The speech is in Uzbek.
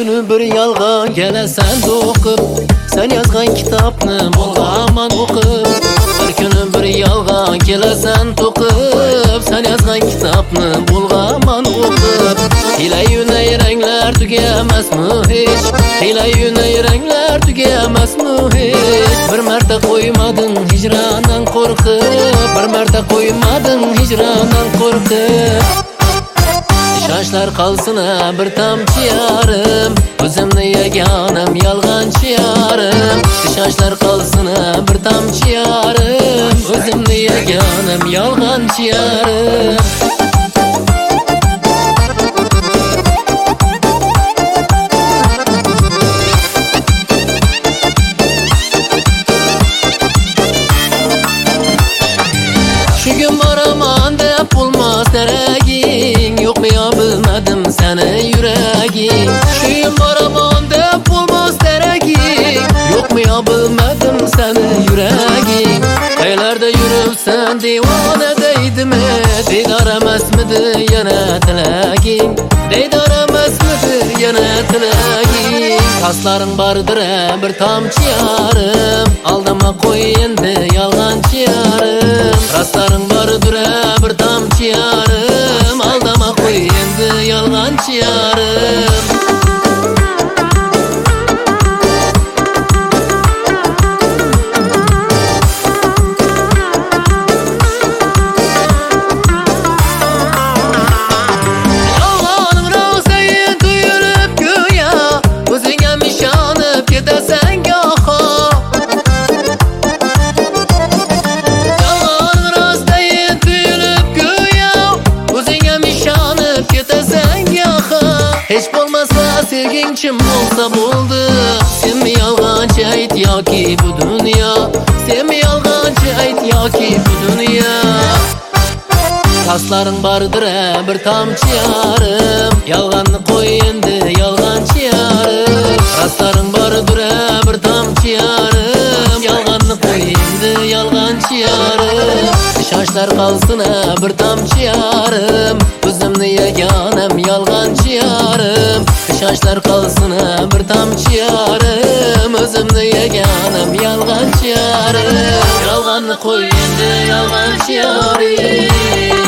kuni bir yolg'on kelasan to'qib, sen yozgan kitobni bo'lg'aman o'qib. Bir kuni bir yolg'on kelasan to'qib, sen yozgan kitobni bo'lg'aman o'qib. Hila-yuna ranglar tugamasmi hech? Hila-yuna ranglar tugamasmi hech? Bir marta qo'ymading hijrondan qo'rqib, bir marta qo'ymading hijrondan qo'rqib. Ishonchlar qolsin bir tomchi yarim, o'zimni yagonam yolg'onchi yarim. Ishonchlar qolsin bir tomchi yarim, o'zimni yagonam yolg'onchi yarim. Gün boraman deb bo'lmas daraging, yo'qmi yo bilmadim seni yuraging. Gün boraman deb bo'lmas daraging, yo'qmi yo bilmadim seni yuraging. Qaylarda yuribsan devona deydimi, diydor emasmidi yana tilaging, diydor emasmidi yana tilaging. Taslaring bardir bir tomchi yarim, aldama qo'y endi yolg'onchi yarim. Taslaring bardir bir tomchi yarim, aldama qo'y endi yolg'onchi yarim. Hech bo'lmasa sevging chin bo'lsa bo'ldi. Senmi yolg'onchi ayt yoki bu dunyo, senmi yolg'onchi ayt yoki bu dunyo. Taslaring bardir bir tomchi yarim, yolg'onni qo'y endi yolg'onchi yarim. Taslaring bardir bir tomchi yarim, yolg'onni qo'y endi yolg'onchi yarim. Ishonchlar qolsin bir tomchi yarim, o'zimni yagonam yolg'onchi yarim. Ishonchlar qolsin bir tomchi yarim, o'zimni yagonam yolg'onchi yarim. Yolg'onni qo'y endi yolg'onchi yarim.